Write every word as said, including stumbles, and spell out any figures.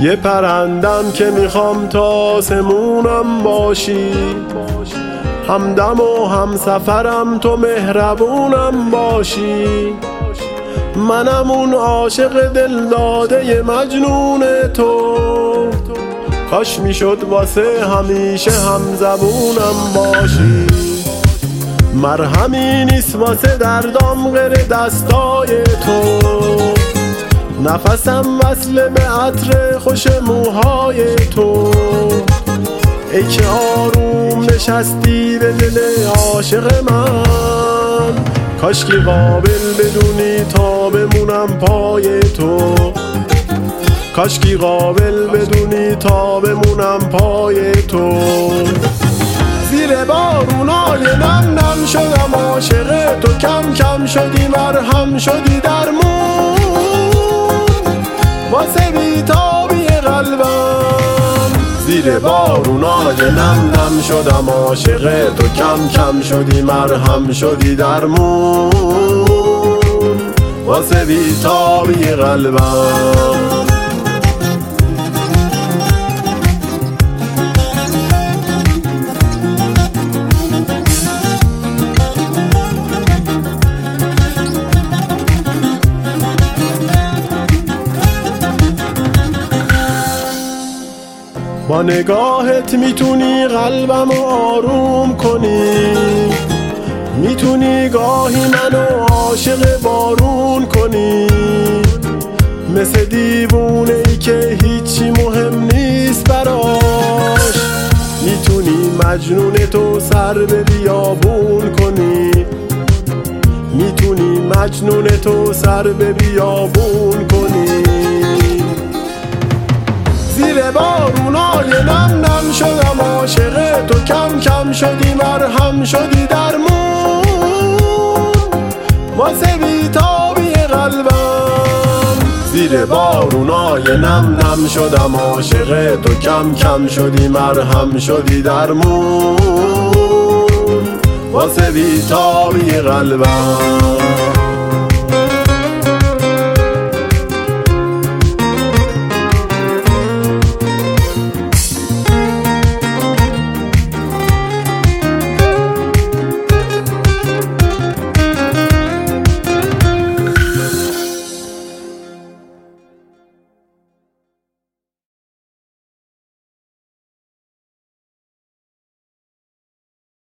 یه پرندم که میخوام تا آسمونم باشی، همدم و همسفرم تو مهربونم باشی. منم اون عاشق دلداده مجنون تو، کاش میشد واسه همیشه همزبونم باشی. مرهمی نیست واسه دردام غیر دستای تو، نفسم وصله به عطر خوش موهای تو. ای که آروم نشستی به دل عاشق من، کاش که قابل بدونی تا بمونم پای تو، کاش که قابل بدونی تا بمونم پای تو. زیر بارونای نم نم شدم عاشق تو، کم کم شدی مرهم شدی درمون واسه بیتابی قلبم. زیر بارونای نم نم شدم عاشق تو، کم کم شدی مرهم شدی درمون واسه بیتابی قلبم. با نگاهت میتونی قلبم رو آروم کنی، میتونی گاهی منو عاشق بارون کنی. مثل دیوونه ای که هیچی مهم نیست براش، میتونی مجنون تو سر به بیابون کنی، میتونی مجنون تو سر به بیابون کنی. زیر بارونای نم نم شدم عاشق تو، کم کم شدی مرهم شدی درمون واسه بیتابی قلبم. زیر بارونای نم نم شدم عاشق تو، کم کم شدی مرهم شدی درمون واسه بیتابی قلبم.